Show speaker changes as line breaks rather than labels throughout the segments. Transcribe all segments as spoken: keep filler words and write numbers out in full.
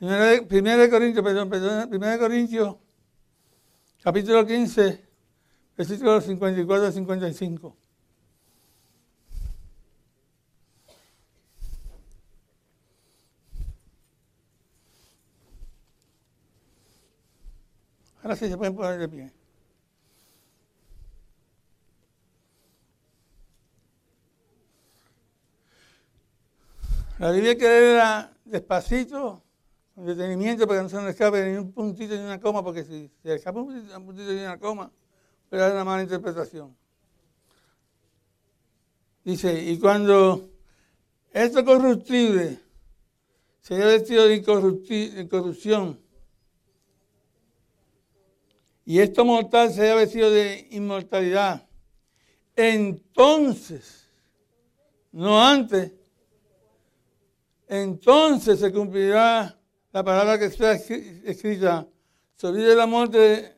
Primera de Corintios, perdón, perdón, Primera de Corintios, capítulo quince, versículos cincuenta y cuatro a cincuenta y cinco. Ahora sí se pueden poner de pie. La Biblia hay que leerla despacito, con detenimiento, para que no se nos escape ni un puntito ni una coma, porque si se escapa un puntito, un puntito ni una coma, puede dar una mala interpretación. Dice, y cuando esto corruptible se haya vestido de, de corrupción, y esto mortal se haya vestido de inmortalidad, entonces, no antes, entonces se cumplirá la palabra que está escrita, sobre la muerte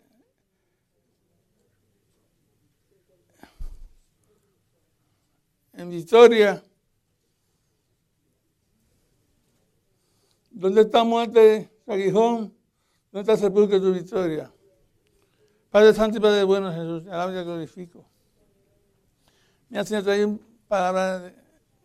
en victoria. ¿Dónde está muerte, aguijón? ¿Dónde está sepulcro tu victoria? Padre Santo y Padre Bueno, Jesús, alabo y te glorifico. Mira, Señor, trae una palabra de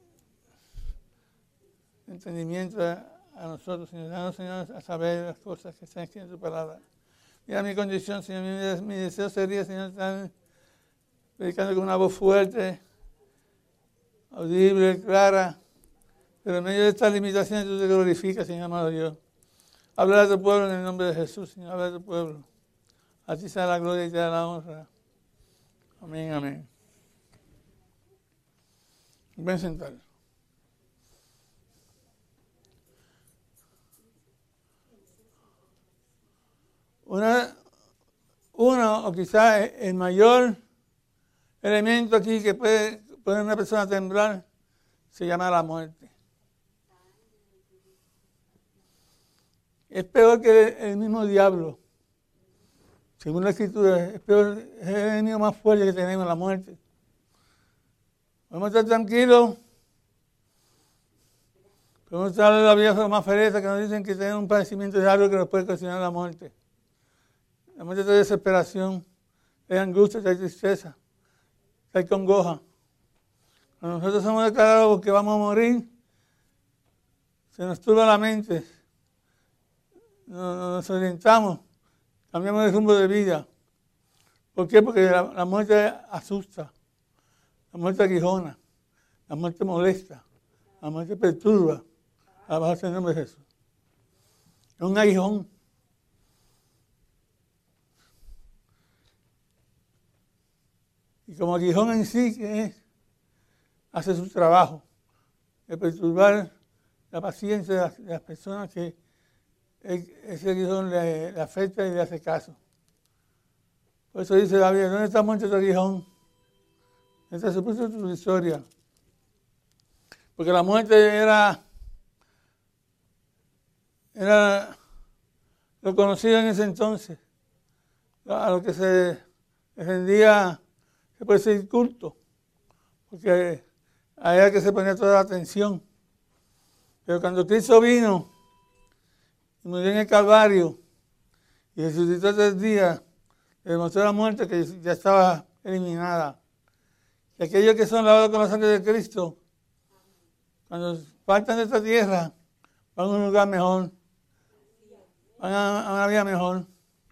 entendimiento a, a nosotros, Señor. Danos, Señor, a saber las cosas que están escritas en tu palabra. Mira mi condición, Señor. Mi, mi deseo sería, Señor, estar predicando con una voz fuerte, audible, clara. Pero en medio de estas limitaciones tú te glorificas, Señor amado Dios. Habla a tu pueblo en el nombre de Jesús, Señor. Habla a tu pueblo. A ti sea la gloria y te da la honra. Amén, amén. Ven a sentar. Una, uno, o quizás el mayor elemento aquí que puede poner a una persona a temblar, se llama la muerte. Es peor que el mismo diablo. Según la Escritura, es peor, es el enemigo más fuerte que tenemos, la muerte. Podemos estar tranquilos, podemos estar en la vida más fereza que nos dicen que tenemos un padecimiento de algo que nos puede ocasionar la muerte. La muerte trae desesperación, trae angustia, trae tristeza, trae congoja. Cuando nosotros somos declarados que vamos a morir, se nos turba la mente, nos, nos orientamos, cambiamos de rumbo de vida. ¿Por qué? Porque la, la muerte asusta, la muerte aguijona, la muerte molesta, la muerte perturba. Alabado sea el nombre de Jesús. Es un aguijón. Y como aguijón en sí, que es, hace su trabajo de perturbar la paciencia de las, de las personas que ese aguijón le, le afecta y le hace caso. Por eso dice David, ¿dónde está muerto tu aguijón? ¿Dónde está supuesto tu historia? Porque la muerte era, era lo conocido en ese entonces, a lo que se defendía, se puede decir culto, porque ahí era que se ponía toda la atención. Pero cuando Cristo vino y murió en el Calvario y resucitó tres días, le demostró la muerte que ya estaba eliminada. Y aquellos que son lavados con la sangre de Cristo, cuando partan de esta tierra, van a un lugar mejor, van a una vida mejor.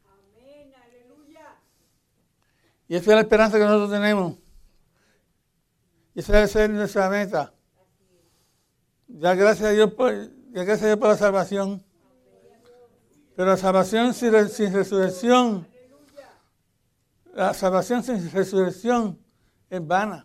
Y esa es la esperanza que nosotros tenemos. Y esa debe ser nuestra meta. Ya gracias a Dios por, ya gracias a Dios por la salvación. Pero la salvación sin, sin resurrección, la salvación sin resurrección es vana.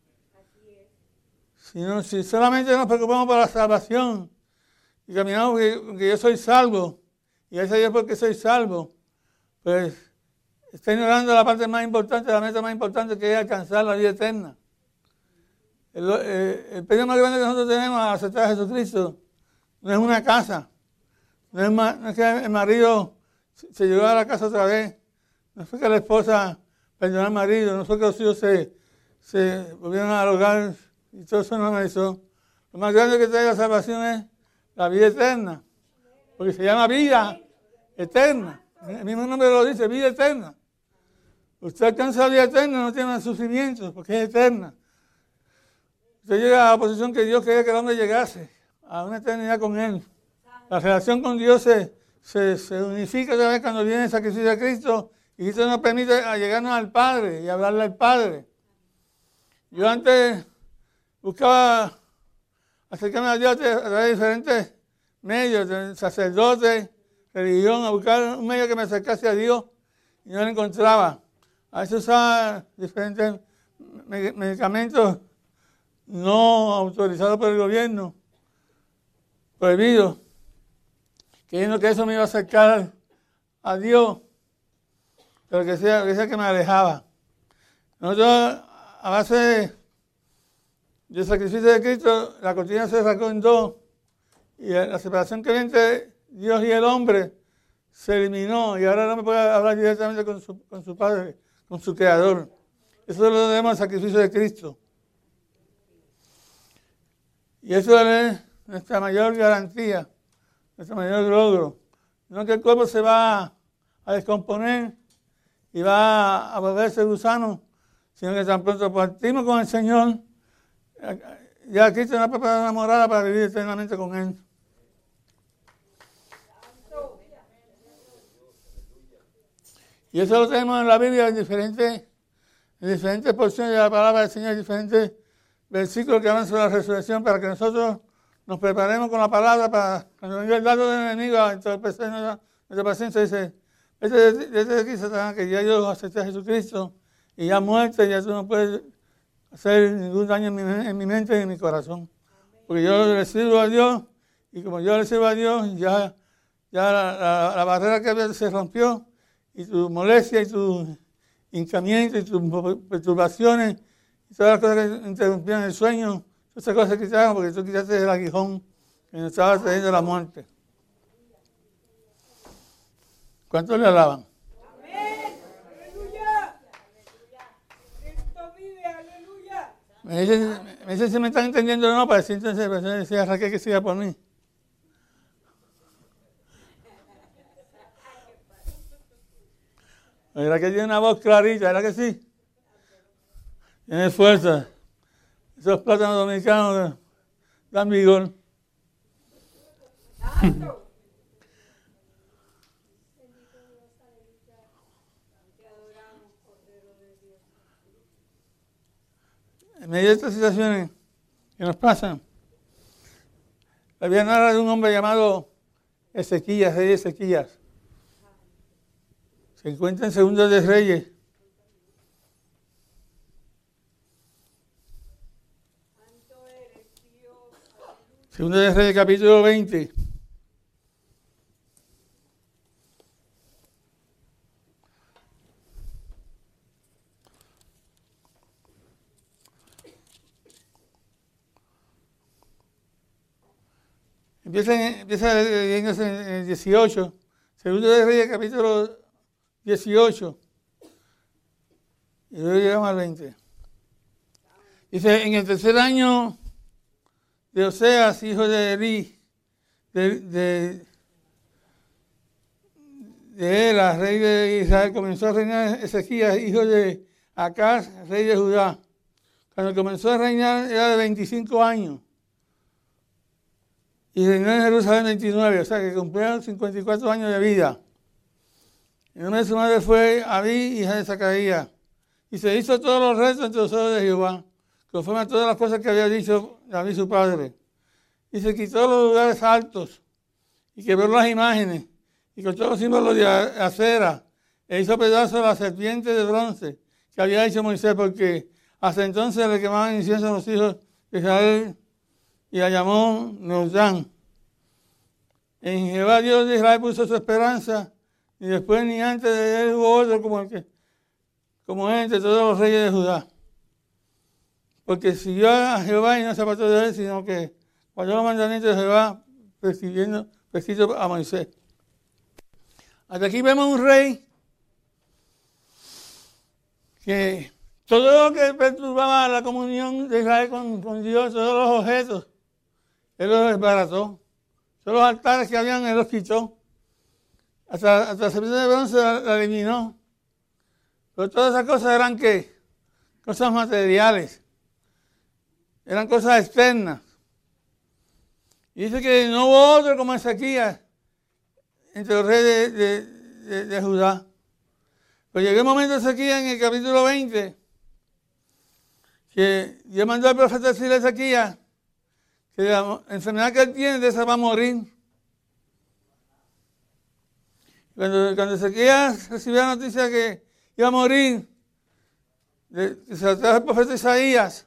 Si, no, si solamente nos preocupamos por la salvación y caminamos porque, porque yo soy salvo, y gracias a Dios porque soy salvo, pues está ignorando la parte más importante, la meta más importante, que es alcanzar la vida eterna. El, el, el premio más grande que nosotros tenemos a aceptar a Jesucristo no es una casa, no es, ma, no es que el marido se llegó a la casa otra vez, no fue que la esposa perdonó al marido, no fue que los hijos se, se volvieron al hogar y todo eso no me hizo. Lo más grande que trae la salvación es la vida eterna. porque se llama vida eterna. El mismo nombre lo dice, vida eterna. Usted alcanza la vida eterna, no tiene más sufrimientos, porque es eterna. Usted llega a la posición que Dios quería que el hombre llegase, a una eternidad con Él. La relación con Dios se, se, se unifica otra vez cuando viene el sacrificio de Cristo, y Cristo nos permite llegarnos al Padre y hablarle al Padre. Yo antes buscaba acercarme a Dios a través de diferentes medios, de sacerdote, religión, a buscar un medio que me acercase a Dios, y no lo encontraba. A veces usaba diferentes medicamentos no autorizados por el gobierno, prohibidos, creyendo que eso me iba a acercar a Dios, pero que sea que, sea que me alejaba. Nosotros, a base del sacrificio de Cristo, la cortina se sacó en dos, y la separación que había entre Dios y el hombre se eliminó, y ahora el hombre puede hablar directamente con su, con su Padre, con su Creador. Eso lo debemos al sacrificio de Cristo. Y eso es nuestra mayor garantía, nuestro mayor logro. No que el cuerpo se va a descomponer y va a volverse gusano, sino que tan pronto partimos con el Señor, ya Cristo nos ha preparado una morada para vivir eternamente con Él. Y eso lo tenemos en la Biblia en diferentes, en diferentes porciones de la palabra del Señor, en diferentes versículos que hablan sobre la resurrección, para que nosotros nos preparemos con la palabra para cuando venga el dato del enemigo a entorpecer nuestra, nuestra paciencia. Dice, desde, desde aquí, Satanás, que ya yo acepté a Jesucristo y ya muerte, ya tú no puedes hacer ningún daño en mi, en mi mente y en mi corazón. Porque yo le sirvo a Dios, y como yo le sirvo a Dios, ya, ya la, la, la barrera que había se rompió, y tu molestia y tu hincamiento y tus perturbaciones y todas las cosas que interrumpían el sueño, todas esas cosas se quitaron porque tú quitaste el aguijón que nos estaba trayendo la muerte. ¿Cuántos le alaban?
Amén. Aleluya. Cristo vive, aleluya.
Me dicen, me dicen si me están entendiendo o no, para decir entonces, para decir a Raquel que siga por mí. ¿Verdad que tiene una voz clarita? ¿Verdad que sí? Tiene fuerza. Esos plátanos dominicanos dan vigor.
Santo.
En medio de estas situaciones que nos pasan, la Biblia narra de un hombre llamado Ezequías, rey Ezequías. Se encuentra en Segundo de Reyes. Segundo de Reyes, capítulo veinte. Empieza, empieza leyéndose en el dieciocho. Segundo de Reyes, capítulo dieciocho. Y luego llegamos al veinte. Dice, en el tercer año de Oseas, hijo de Eli, de, de, de Ela, rey de Israel, comenzó a reinar Ezequías, hijo de Acaz, rey de Judá. Cuando comenzó a reinar era de veinticinco años. Y reinó en Jerusalén veintinueve, o sea que cumplió cincuenta y cuatro años de vida. El nombre de su madre fue Abí, hija de Zacarías. Y se hizo todos los restos entre los ojos de Jehová, conforme a todas las cosas que había dicho David su padre. Y se quitó los lugares altos, y quebró las imágenes, y cortó los símbolos de acera, e hizo pedazos la serpiente de bronce que había hecho Moisés, porque hasta entonces le quemaban incienso a los hijos de Israel, y la llamó Neusán. En Jehová Dios de Israel puso su esperanza, y después ni antes de él hubo otro como el que, como él entre todos los reyes de Judá. Porque siguió a Jehová y no se apartó de él, sino que guardó los mandamientos de Jehová, prescribiendo, prescrito a Moisés. Hasta aquí vemos un rey que todo lo que perturbaba la comunión de Israel con, con Dios, todos los objetos, él los desbarató. Todos los altares que habían, él los quitó. Hasta, hasta la serpiente de bronce la, la eliminó. Pero todas esas cosas eran ¿qué? Cosas materiales. Eran cosas externas. Y dice que no hubo otro como Ezequías entre los reyes de, de, de, de Judá. Pero llegó el momento de Ezequías en el capítulo veinte, que Dios mandó al profeta decirle a Ezequías que la enfermedad que él tiene, de esa va a morir. Cuando, cuando Ezequías recibió la noticia que iba a morir, de, que se la trajo el profeta Isaías,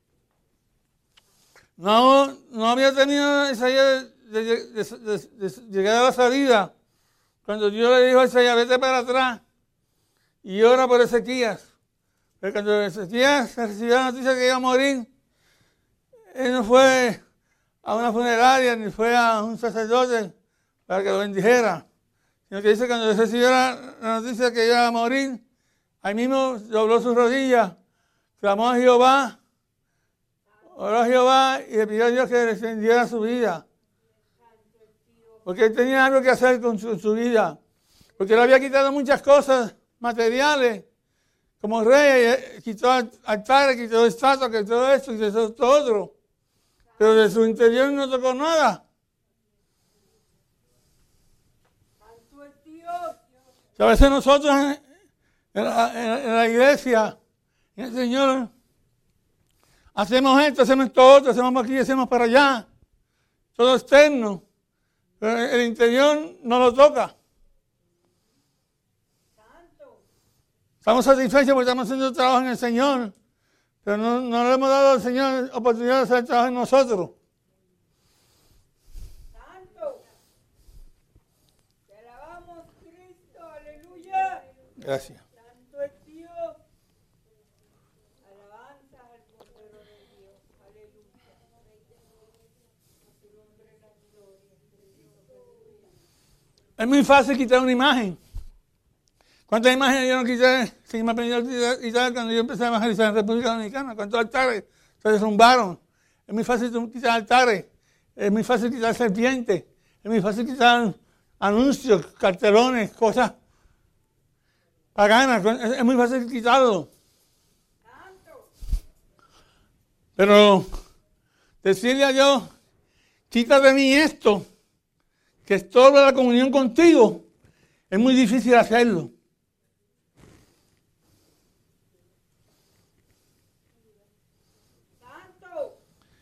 no, no había tenido Isaías de, de, de, de, de llegar a la salida, cuando Dios le dijo a Isaías, vete para atrás y ora por Ezequías. Pero cuando Ezequías recibió la noticia que iba a morir, él no fue a una funeraria ni fue a un sacerdote para que lo bendijera, sino que dice que cuando recibió la, la noticia que iba a morir, ahí mismo dobló sus rodillas, clamó a Jehová, oró a Jehová y le pidió a Dios que defendiera su vida. Porque él tenía algo que hacer con su, su vida. Porque él había quitado muchas cosas materiales. Como rey, quitó altares, quitó estatuas, quitó esto, quitó esto otro. Pero de su interior no tocó nada.
Santo es Dios.
A veces nosotros en, en, la, en la iglesia, en el Señor, hacemos esto, hacemos esto otro, hacemos aquí, hacemos para allá. Todo externo. Pero el interior no lo toca.
Santo.
Estamos satisfechos porque estamos haciendo trabajo en el Señor. Pero no, no le hemos dado al Señor oportunidad de hacer trabajo en nosotros.
Santo. Te alabamos, Cristo. Aleluya.
Gracias.
Santo es Dios. Alabanza al Cordero de Dios. Aleluya. A tu nombre la gloria.
Es muy fácil quitar una imagen. ¿Cuántas imágenes yo no quité? Si me aprendí a quitar cuando yo empecé a evangelizar en República Dominicana. ¿Cuántos altares se derrumbaron? Es muy fácil quitar altares. Es muy fácil quitar serpientes. Es muy fácil quitar anuncios, cartelones, cosas paganas. Es muy fácil quitarlo. Pero decirle a Dios, quita de mí esto, que estorba la comunión contigo, es muy difícil hacerlo.
Santo.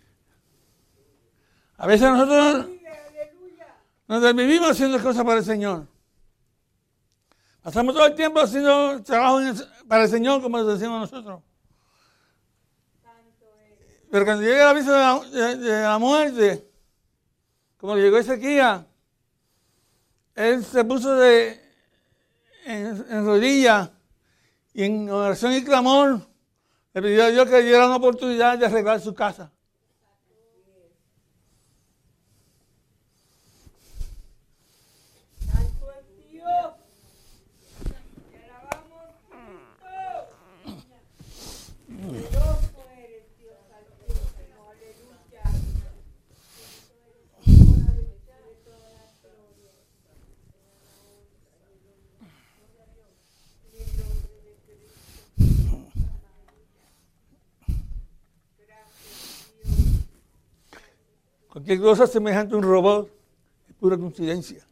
A veces nosotros
Aleluya.
nos desvivimos haciendo cosas para el Señor. Pasamos todo el tiempo haciendo trabajo en el- para el Señor, como decimos nosotros.
Santo es.
Pero cuando llega el aviso de la, de- de la muerte, como le llegó Ezequías, él se puso de, en, en rodillas y en oración y clamor le pidió a Dios que le diera una oportunidad de arreglar su casa.
Santo es Dios. Te alabamos, Cristo. Poderoso eres, Dios altísimo. Aleluya.
Cualquier cosa semejante a un robot es pura coincidencia.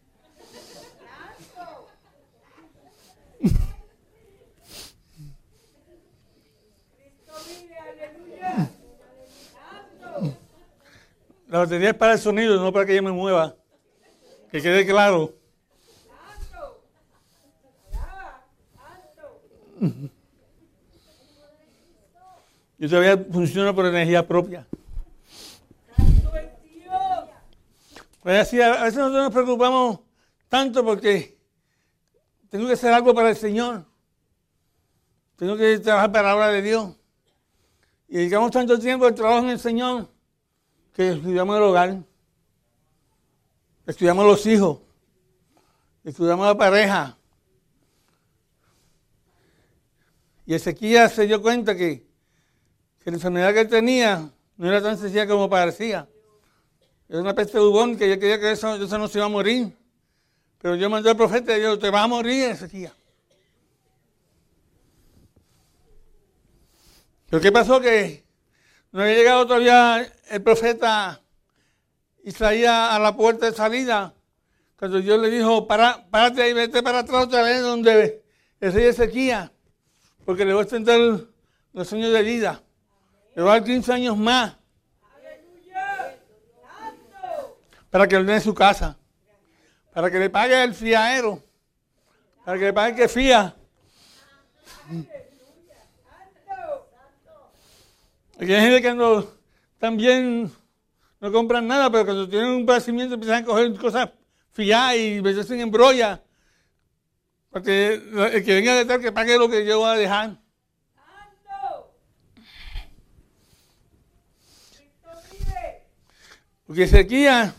Cristo vive, aleluya. Santo.
La batería es para el sonido, no para que yo me mueva. Que quede claro.
Santo. Alaba. Santo.
Yo todavía funciono por energía propia.
Santo es Dios.
Pues así, a veces nosotros nos preocupamos tanto porque tengo que hacer algo para el Señor. Tengo que trabajar para la obra de Dios. Y dedicamos tanto tiempo al trabajo en el Señor que estudiamos el hogar, estudiamos los hijos, estudiamos la pareja. Y Ezequías se dio cuenta que, que la enfermedad que él tenía no era tan sencilla como parecía. Era una peste bubónica y yo quería que eso, eso no se iba a morir. Pero yo mandé al profeta y yo, te vas a morir, Ezequiel. Pero ¿qué pasó? Que no había llegado todavía el profeta Isaías a la puerta de salida. Cuando Dios le dijo, para, párate ahí, vete para atrás otra vez donde el rey Ezequiel, porque le voy a extender los años de vida. Le voy a dar quince años más. Para que ordene su casa. Para que le pague el fiadero. Para que le pague el que fía. Aquí hay gente que no, también no compran nada, pero cuando tienen un padecimiento empiezan a coger cosas fiadas y meterse en embrolla. Para que el que venga detrás que pague lo que yo voy a dejar. Porque Ezequiel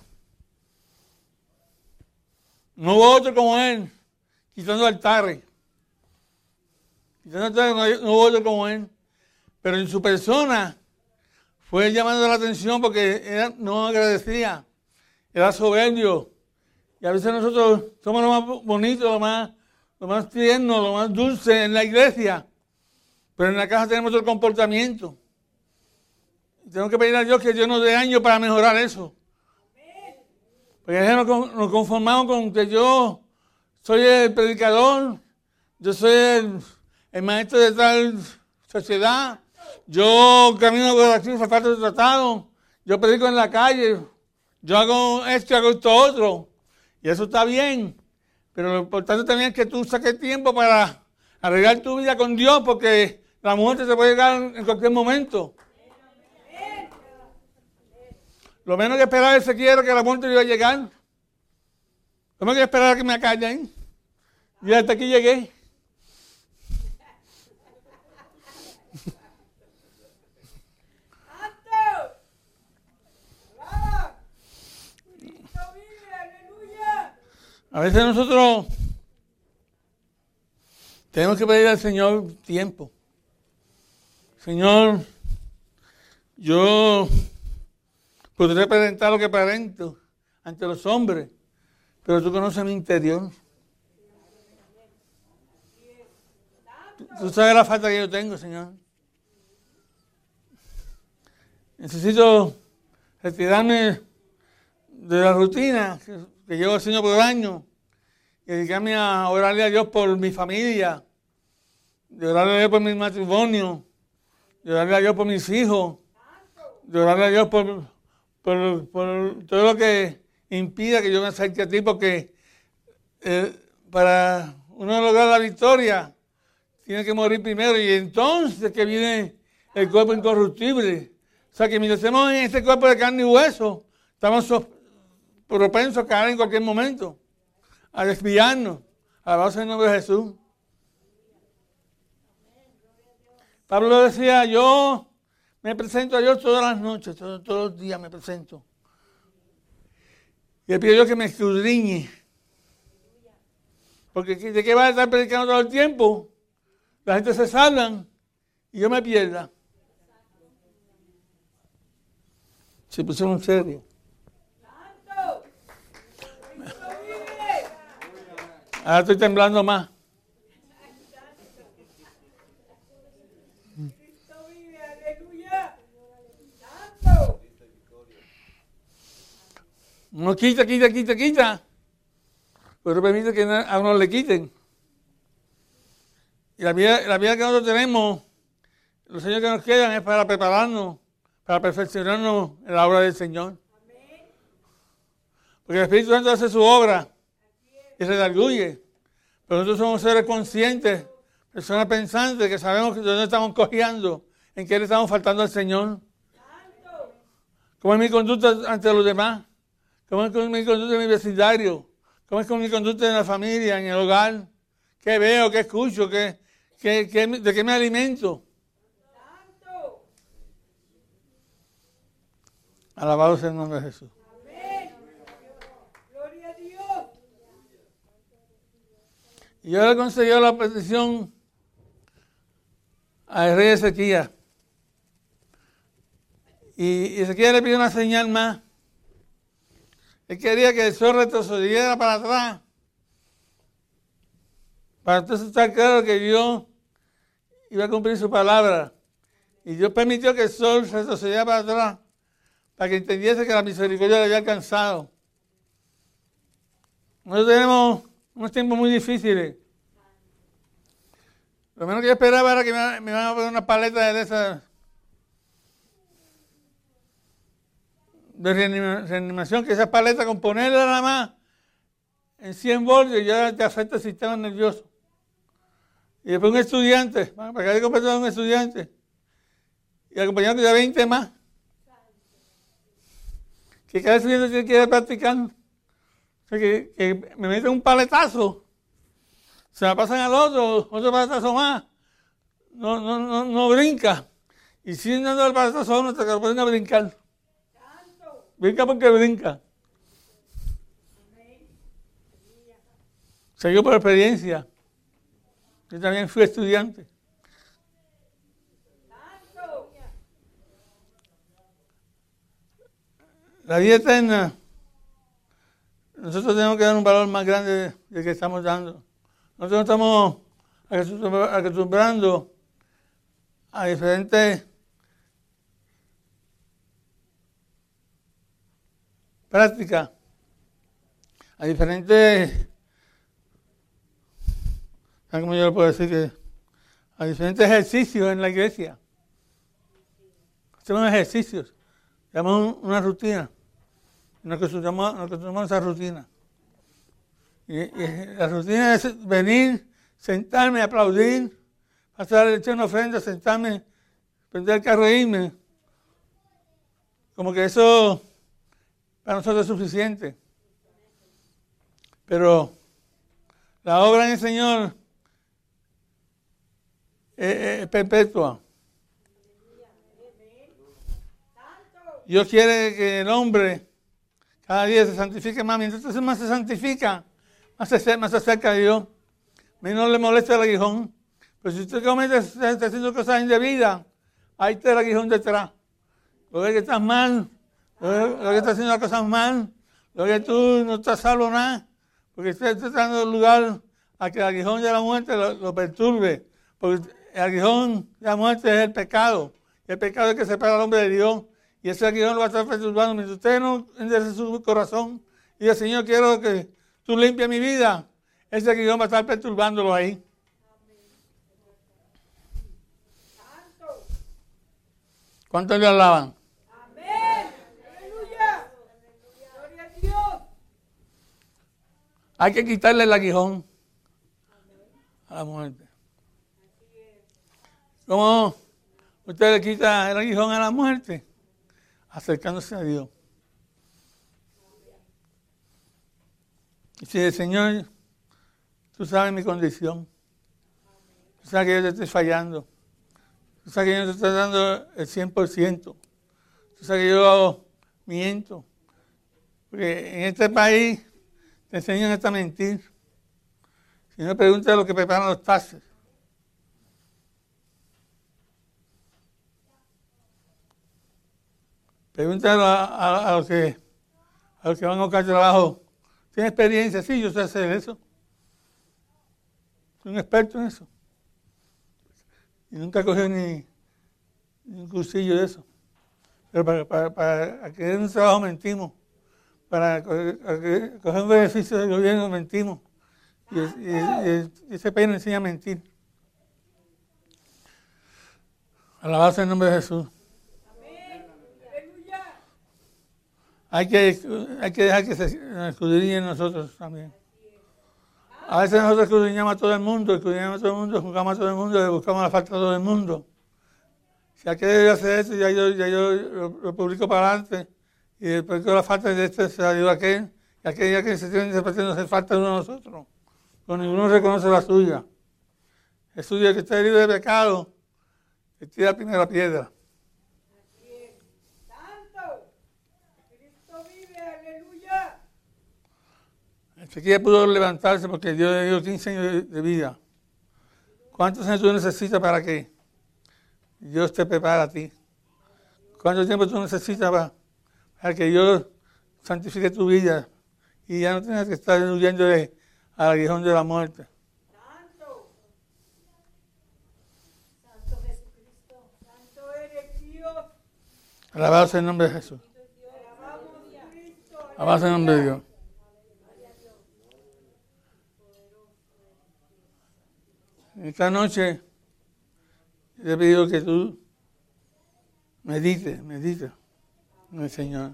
no hubo otro como él, quitando altares. Quitando altares no hubo otro como él. Pero en su persona fue llamando la atención porque era, no agradecía, era soberbio. Y a veces nosotros somos lo más bonito, lo más, lo más tierno, lo más dulce en la iglesia. Pero en la casa tenemos otro comportamiento. Y tenemos que pedir a Dios que Dios nos dé años para mejorar eso. Porque a veces nos, nos conformamos con que yo soy el predicador, yo soy el, el maestro de tal sociedad, yo camino por aquí, zapatos de tratado, yo predico en la calle, yo hago esto y hago esto otro. Y eso está bien. Pero lo importante también es que tú saques tiempo para arreglar tu vida con Dios, porque la muerte se puede llegar en cualquier momento. Lo menos que esperar es que quiero que la muerte iba a llegar. Lo menos que esperar a que me acallen. Y hasta aquí llegué. A veces nosotros tenemos que pedir al Señor tiempo. Señor, yo podré presentar lo que presento ante los hombres, pero tú conoces mi interior. Tú sabes la falta que yo tengo, Señor. Necesito retirarme de la rutina que, que llevo haciendo por años y dedicarme a orarle a Dios por mi familia, de orarle a Dios por mi matrimonio, de orarle a Dios por mis hijos, de orarle a Dios por, por, por todo lo que impida que yo me acerque a ti, porque eh, para uno lograr la victoria tiene que morir primero y entonces que viene el cuerpo incorruptible. O sea que mientras estemos en este cuerpo de carne y hueso, estamos propensos a caer en cualquier momento, a desviarnos, alabados en el nombre de Jesús. Pablo decía, yo me presento a Dios todas las noches, todos, todos los días me presento. Y le pido a Dios que me escudriñe. Porque ¿de qué va a estar predicando todo el tiempo? La gente se salvan y yo me pierda. Se pusieron serios. Ahora estoy temblando más. No quita, quita, quita, quita. Pero permite que a uno le quiten. Y la vida, la vida que nosotros tenemos, los años que nos quedan es para prepararnos, para perfeccionarnos en la obra del Señor. Porque el Espíritu Santo hace su obra y redarguye. Pero nosotros somos seres conscientes, personas pensantes, que sabemos de dónde estamos cojeando, en qué le estamos faltando al Señor. ¿Cómo es mi conducta ante los demás? ¿Cómo es mi conducta en mi vecindario? ¿Cómo es mi conducta en la familia, en el hogar? ¿Qué veo, qué escucho, qué, qué, qué, de qué me alimento? Alabado sea el nombre de Jesús.
Amén. Gloria a Dios.
Y yo le concedió la petición al rey Ezequías. Y Ezequías le pidió una señal más. Él quería que el sol retrocediera para atrás. Para entonces estar claro que Dios iba a cumplir su palabra. Y Dios permitió que el sol retrocediera para atrás, para que entendiese que la misericordia le había alcanzado. Nosotros tenemos unos tiempos muy difíciles. Lo menos que yo esperaba era que me, me iban a poner una paleta de esas de reanima, reanimación, que esa paleta con ponerla nada más en cien voltios ya te afecta el sistema nervioso. Y después un estudiante, para que haya completado un estudiante, y acompañado de veinte más, que cada estudiante tiene que ir practicando. O sea, que, que me meten un paletazo, se la pasan al otro, otro paletazo más, no, no, no, no brinca. Y siguen dando el paletazo a uno hasta que lo ponen a brincar. Brinca porque brinca. Sé yo por experiencia. Yo también fui estudiante. La vida eterna, nosotros tenemos que dar un valor más grande del que estamos dando. Nosotros estamos acostumbrando a diferentes prácticas, a diferentes, ¿cómo yo le puedo decir? Que a diferentes ejercicios en la iglesia. Hacemos ejercicios, llamamos una rutina. Nos acostumbramos, nos acostumbramos a esa rutina. Y, y la rutina es venir, sentarme, aplaudir, pasar echar una ofrenda, sentarme, prender el carro e irme. Como que eso para nosotros es suficiente. Pero la obra en el Señor es, es perpetua. Dios quiere que el hombre cada día se santifique más. Mientras más se santifica, más se, más se acerca a Dios. Menos le molesta el aguijón. Pero si usted comete, está haciendo cosas indebidas, ahí está el aguijón detrás. Lo ve que estás mal, lo ve, lo que estás haciendo las cosas mal, lo que tú no estás salvo nada, porque usted está dando lugar a que el aguijón de la muerte lo, lo perturbe. Porque el aguijón de la muerte es el pecado. Y el pecado es que separa al hombre de Dios. Y ese aguijón lo va a estar perturbando. Mientras usted no enderece su corazón y dice, Señor, quiero que tú limpies mi vida, ese aguijón va a estar perturbándolo ahí. ¿Cuántos le alaban?
Amén. Aleluya. Gloria a Dios.
Hay que quitarle el aguijón a la muerte. ¿Cómo usted le quita el aguijón a la muerte? Acercándose a Dios. Y si el Señor, tú sabes mi condición, tú sabes que yo te estoy fallando, tú sabes que yo te estoy dando el cien por ciento, tú sabes que yo miento, porque en este país te enseñan esta mentir. Si no, pregunta lo que preparan los taxis. Pregúntale a, a, a, los que, a los que van a buscar trabajo. ¿Tiene experiencia? Sí, yo sé hacer eso. Soy un experto en eso. Y nunca cogí ni, ni un cursillo de eso. Pero para, para, para adquirir un trabajo mentimos. Para coger, coger un beneficio del gobierno mentimos. Y, y, y ese país nos enseña a mentir. Alabado el nombre de Jesús. Hay que, hay que dejar que se escudriñe en nosotros también. A veces nosotros escudriñamos a todo el mundo, escudriñamos a todo el mundo, juzgamos a todo el mundo, buscamos la falta de todo el mundo. Si aquel debe hacer eso, ya yo, ya yo lo, lo publico para adelante, y después que la falta de este se la dio a aquel, y aquel día que se tiene que hacer falta de uno de nosotros. Pero ninguno reconoce la suya. Es suya que está herido de pecado, que tira la primera piedra. Ezequiel pudo levantarse porque Dios le dio quince años de vida. ¿Cuántos años tú necesitas para que Dios te prepare a ti? ¿Cuánto tiempo tú necesitas para, para que Dios santifique tu vida y ya no tengas que estar huyendo de, al aguijón de la muerte.
Santo. Santo Jesucristo. Santo eres Dios.
Alabado sea el nombre de Jesús.
Alabamos a Cristo.
Alabado sea el nombre de Dios. Esta noche te he pedido que tú medites, medites en el Señor.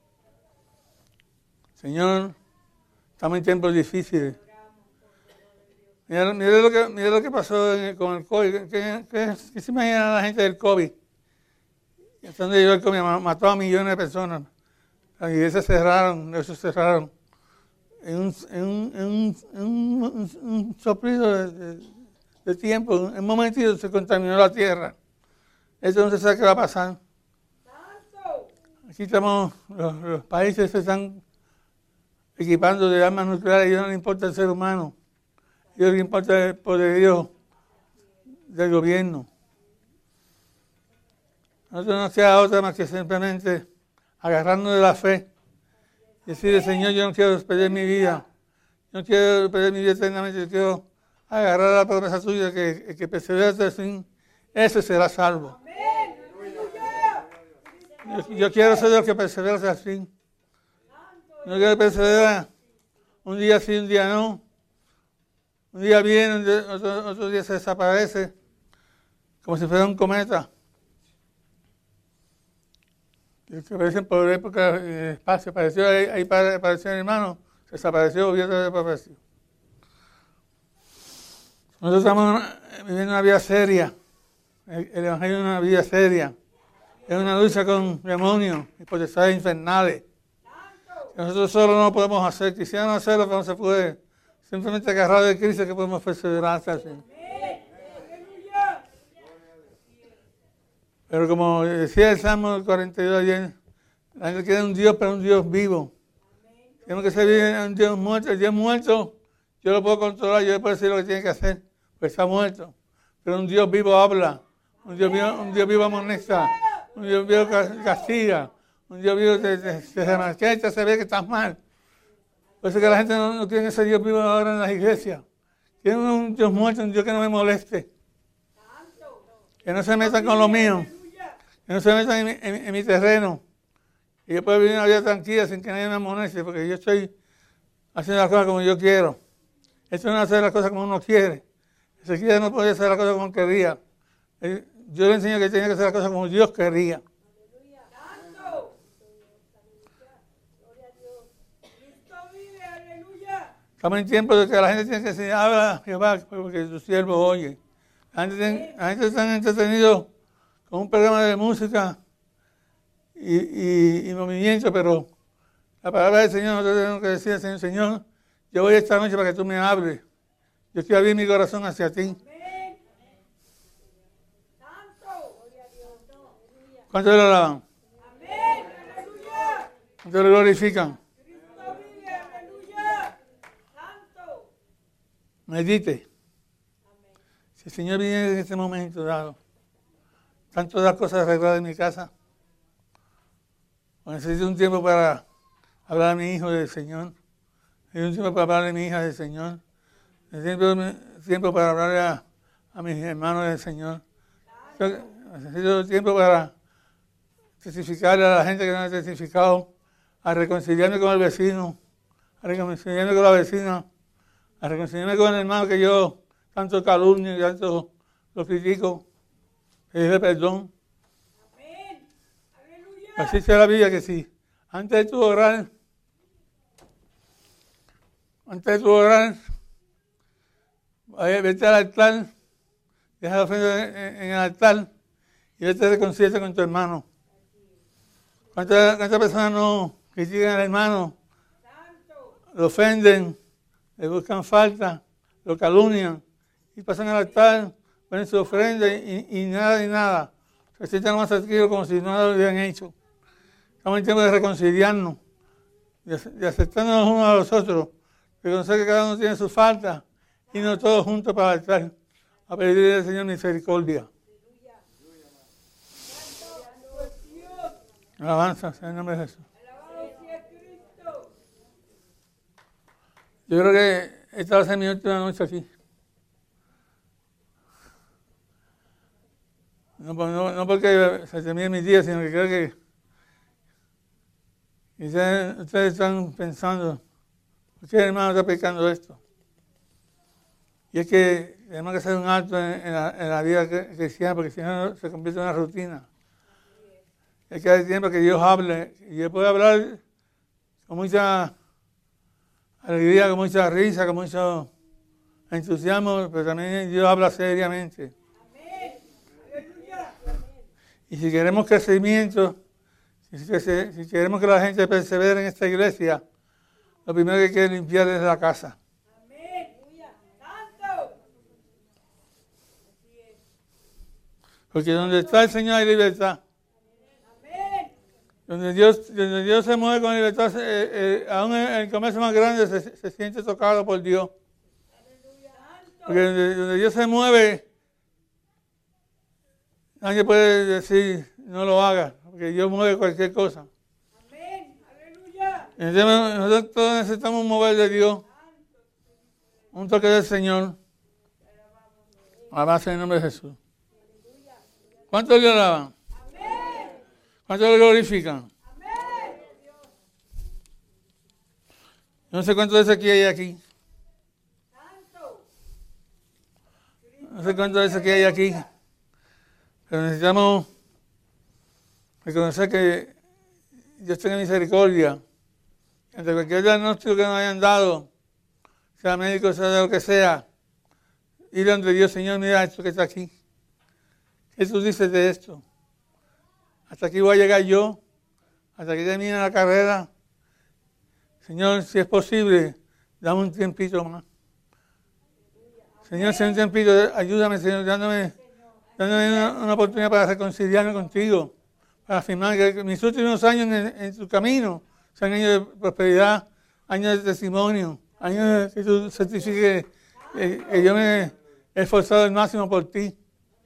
Señor, estamos en tiempos difíciles. Mira, mira, lo, que, mira lo que pasó en el, con el COVID. ¿Qué, qué, qué, qué se imagina la gente del COVID? Donde llegó el COVID, mató a millones de personas. Las iglesias cerraron, negocios cerraron. En un, en un, en un, en un, un, un soplido de, de, de tiempo, en un momentito se contaminó la tierra. Esto no se sabe qué va a pasar. Aquí estamos, los, los países se están equipando de armas nucleares y no le importa el ser humano. A Dios le importa el poderío del gobierno. Nosotros no sea otra más que simplemente agarrarnos de la fe y decirle, Señor, yo no quiero perder mi vida. Yo no quiero perder mi vida eternamente. Yo quiero agarrar la promesa tuya que el que persevera hasta el fin, ese será salvo. Yo, yo quiero ser el que persevera hasta el fin. No quiero perseverar un día sí, un día no. Un día viene, un día, otro, otro día se desaparece, como si fuera un cometa. Que aparecen por época de espacio. Apareció ahí, ahí apareció el hermano, se desapareció, volvió a desaparecer. Nosotros estamos viviendo una vida seria. El, el Evangelio es una vida seria. Es una lucha con demonios y potestades infernales. Nosotros solo no lo podemos hacer. Quisiéramos hacerlo, pero no se puede. Simplemente agarrado de Cristo que podemos perseverar hasta el fin. Pero como decía el Salmo cuarenta y dos ayer, la gente quiere un Dios, pero un Dios vivo. Tenemos que ser un Dios muerto. El Dios muerto, yo lo puedo controlar, yo le puedo decir lo que tiene que hacer, pues está muerto. Pero un Dios vivo habla, un Dios vivo, un Dios vivo amonesta, un Dios vivo castiga, un Dios vivo te, te, te remarqueta, se ve que estás mal. Por eso que la gente no, no quiere ese Dios vivo ahora en las iglesias. Quieren un Dios muerto, un Dios que no me moleste. Que no se metan con lo mío. Que no se metan en mi, en, en mi terreno. Y yo puedo vivir una vida tranquila sin que nadie me amoneste, porque yo estoy haciendo las cosas como yo quiero. Esto no es hacer las cosas como uno quiere. Ezequiel no podía hacer las cosas como quería. Yo le enseño que tenía que hacer las cosas como Dios quería. Estamos en tiempo de que la gente tiene que decir, habla Jehová, porque tu siervo oye. La gente, tiene, la gente está entretenida con un programa de música y, y, y movimiento, pero la palabra del Señor, nosotros tenemos que decir al Señor, Señor, yo voy esta noche para que tú me hables. Yo quiero abrir mi corazón hacia ti. ¿Cuántos lo alaban? ¿Cuántos lo glorifican? Medite. Si el Señor viene en este momento dado, están todas las cosas arregladas en mi casa, o necesito un tiempo para hablar a mi hijo del Señor, necesito un tiempo para hablar a mi hija del Señor, necesito un tiempo para hablar a, a mis hermanos del Señor, necesito tiempo para testificarle a la gente que no ha testificado, a reconciliarme con el vecino, a reconciliarme con la vecina, a reconciliarme con el hermano que yo tanto calumnio y tanto lo critico, pedirle perdón. Amén. Aleluya. Así sea la Biblia que sí. Antes de tu orar, antes de tu orar, vete al altar, deja la ofrenda en, en el altar y vete a reconciliarte con tu hermano. ¿Cuántas, cuántas personas no critican al hermano? Lo ofenden, le buscan falta, lo calumnian y pasan al altar, ponen su ofrenda y, y, y nada y nada. Se sientan más tranquilos como si nada lo hubieran hecho. Estamos en tiempo de reconciliarnos, de, de aceptarnos unos a los otros, reconocer que cada uno tiene su falta y no todos juntos para el altar a pedirle al Señor misericordia. Alabanza en el nombre de Jesús. Yo creo que esta va a ser mi última noche aquí. No, no, no porque se termine mis días, sino que creo que quizás ustedes están pensando, ¿por qué el hermano está aplicando esto? Y es que tenemos que hacer un alto en, en, la, en la vida cristiana, porque si no se convierte en una rutina. Es que hay tiempo que Dios hable, y Dios puede hablar con mucha alegría, con mucha risa, con mucho entusiasmo, pero también Dios habla seriamente. Y si queremos crecimiento, si, si, si queremos que la gente persevere en esta iglesia, lo primero que hay que limpiar es la casa. Porque donde está el Señor hay libertad. Donde Dios, donde Dios se mueve con libertad, eh, eh, aún el comercio más grande se, se siente tocado por Dios. Porque donde, donde Dios se mueve, nadie puede decir no lo haga, porque Dios mueve cualquier cosa.
Amén. Aleluya.
Entonces, nosotros todos necesitamos mover de Dios. Un toque del Señor. Alabanza en el nombre de Jesús. ¿Cuántos le alaban?
Amén.
¿Cuántos le glorifican?
Amén.
No sé cuántos de esos aquí hay aquí.
Santo.
No sé cuántos de esos aquí hay aquí. Pero necesitamos reconocer que Dios tenga misericordia. Ante cualquier diagnóstico que nos hayan dado, sea médico, sea de lo que sea, ir ante Dios, Señor, mira esto que está aquí. ¿Qué tú dices de esto? Hasta aquí voy a llegar yo, hasta aquí termine la carrera. Señor, si es posible, dame un tiempito más. Señor, si hay un tiempito, ayúdame, Señor, dándome, dándome una, una oportunidad para reconciliarme contigo, para afirmar que mis últimos años en, en tu camino sean años de prosperidad, años de testimonio, años que tú certifiques que, que yo me he esforzado al máximo por ti.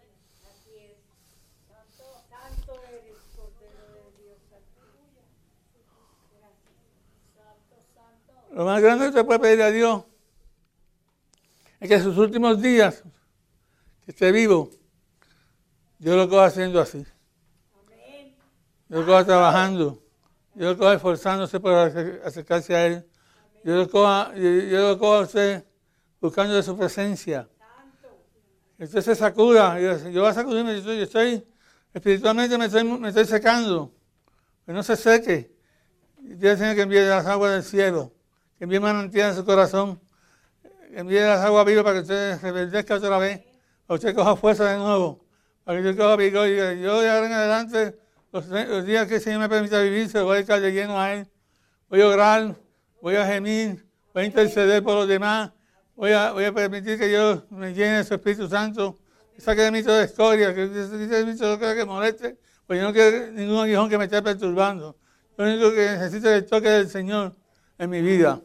Lo más grande que usted puede pedir a Dios es que en sus últimos días, que esté vivo, Dios lo coja haciendo así. Dios lo coja trabajando. Dios lo coja esforzándose por acercarse a Él. Dios lo coja, Dios lo coja a usted buscando de su presencia. Que usted se sacuda. Yo voy a sacudirme, yo estoy, yo estoy espiritualmente me estoy, me estoy secando. Que no se seque. Dios tiene que enviar las aguas del cielo. Que envíe manantial en su corazón, que envíe las aguas vivas para que usted se reverdezca otra vez, para que usted coja fuerza de nuevo, para que usted coja vigor y diga, yo de ahora en adelante, los, los días que el Señor me permita vivir, se lo voy a dedicar de lleno a Él. Voy a orar, voy a gemir, voy a interceder por los demás, voy a, voy a permitir que Dios me llene de su Espíritu Santo, que saque de mí toda escoria, que saque de mí todo lo que moleste, porque yo no quiero ningún aguijón que me esté perturbando. Lo único que necesito es el toque del Señor en mi vida.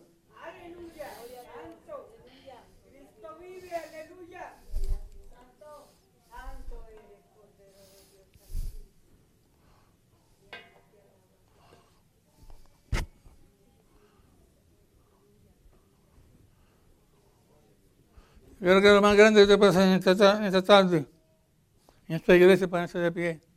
Yo creo que lo más grande que usted puede hacer en esta, en esta tarde, en esta iglesia, ponerse de pie.